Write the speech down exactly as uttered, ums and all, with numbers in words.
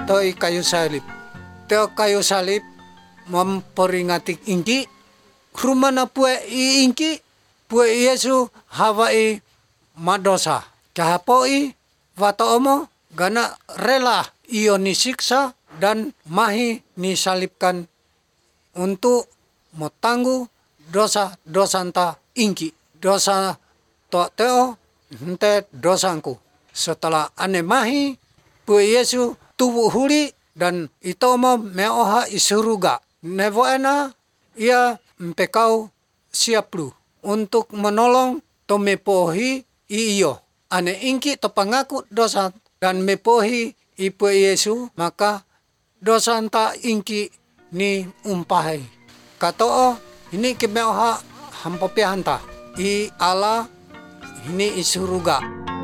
toi kayu salib. Teo kayu salib memperingati ingki. Rumana pue i ingki, pue Yesu hawai madosa. Kahapoi wato omo gana rela iyo nisiksa dan mahi nisalibkan untuk motanggu dosa-dosa anta ingki. Dosa to teo hente dosanku. Setelah ane mahi pue Yesu tubuh huli dan itomo meoha isuruga. Nevoena ia mpekau siap lu untuk menolong to mepohi iyo. Ane ingki to pangaku dosa dan mepohi ipu Yesu maka dosa anta ingki ni umpahi. Katoo ini kemeoha hampopiahanta i ala ini isuruga.